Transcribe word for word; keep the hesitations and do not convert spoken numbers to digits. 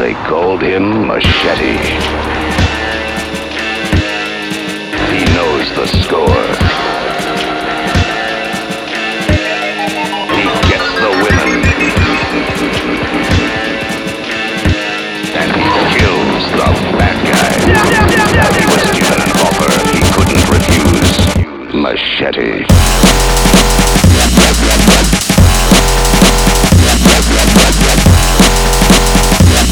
They called him Machete. He knows the score. He gets the women. And he kills the bad guys. He was given an offer he couldn't refuse. Machete.